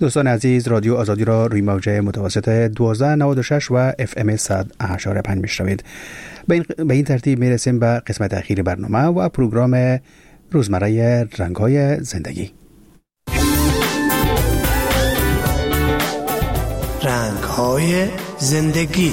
دوستان عزیز، رادیو آزادی را روی موجه متوسط 1296 و FM 100.5 میشنوید. به این ترتیب میرسیم به قسمت اخیر برنامه و پروگرام روزمره رنگ‌های زندگی. رنگ‌های زندگی.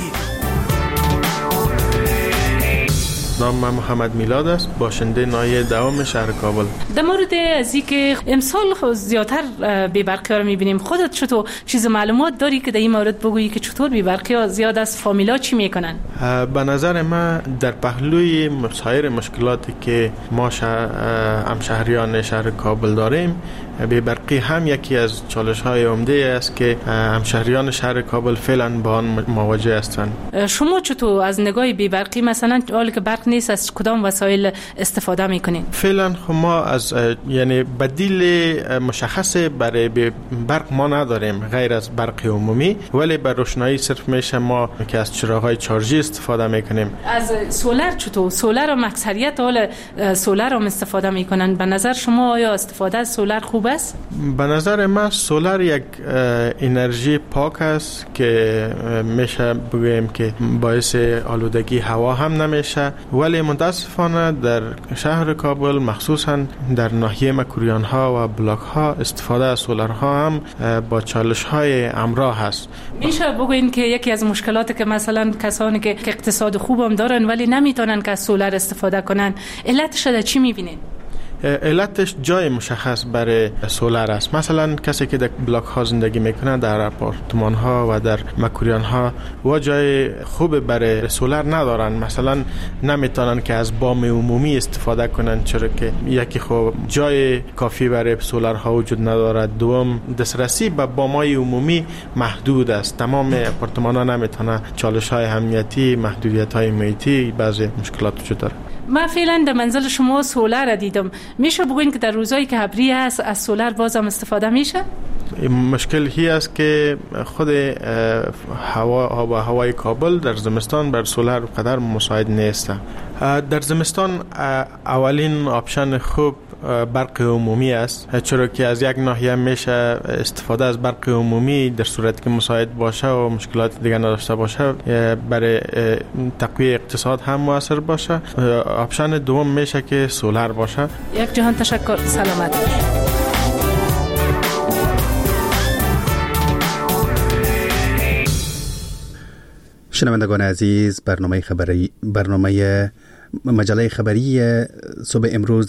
نام من محمد میلاد است، باشنده ناحیه دوم شهر کابل. در مورد از اینکه امسال زیادتر بی‌برقی‌ها رو می‌بینیم، خودت چطور چیز معلومات داری که در این مورد بگویی که چطور بی‌برقی‌ها زیاد از فامیلا چی میکنن؟ به نظر من در پهلوی سایر مشکلاتی که ما همشهریان شهر کابل داریم، بی‌برقی هم یکی از چالش‌های عمده است که همشهریان شهر کابل فعلا با آن مواجه هستند. شما چطور از نگاه بی‌برقی مثلا حالی که برق نیست از کدام وسایل استفاده میکنین؟ فعلا ما از یعنی بدیل مشخص برای برق ما نداریم غیر از برق عمومی، ولی بر روشنایی صرف میشه ما که از چراغ‌های چارجی استفاده میکنیم. از سولر چطور؟ سولر هم اکثریت حال سولر هم استفاده میکنن. به نظر شما آیا استفاده از سولر خوب است؟ به نظر من سولر یک انرژی پاک است که میشه بگوییم که باعث آلودگی هوا هم نمیشه، ولی متاسفانه در شهر کابل مخصوصا در ناحیه مکوریان ها و بلاک ها استفاده از سولرها هم با چالش های همراه هست. میشه بگوین که یکی از مشکلاتی که مثلا کسانی که اقتصاد خوبم دارن ولی نمیتونن که از سولر استفاده کنن، علتش در چی میبینین؟ علتش جای مشخص برای سولر است. مثلا کسی که در بلاک ها زندگی میکنه، در آپارتمان ها و در مکوریان ها و جای خوب برای سولر ندارن، مثلا نمیتونن که از بام عمومی استفاده کنن، چرا که یکی خب جای کافی برای سولر ها وجود ندارد، دوم دسترسی به بام های عمومی محدود است. تمام آپارتمان ها نمیتونه، چالش های امنیتی، محدودیت های محیطی، بعضی مشکلات وجود داره. من فعلا در منزل شما سولر دیدم، میشه بگوین که در روزایی که ابری هست از سولر بازم استفاده میشه؟ مشکل هی است که خود هوای کابل در زمستان بر سولر قدر مساعد نیست. در زمستان اولین آپشن خوب برق عمومی است، چرا که از یک ناحیه میشه استفاده از برق عمومی در صورتی که مساعد باشه و مشکلات دیگر نداشته باشه برای تقویت اقتصاد هم مؤثر باشه. آپشن دوم میشه که سولر باشه. یک جهان تشکر، سلامت. شنوندگان عزیز، برنامه مجله خبری صبح امروز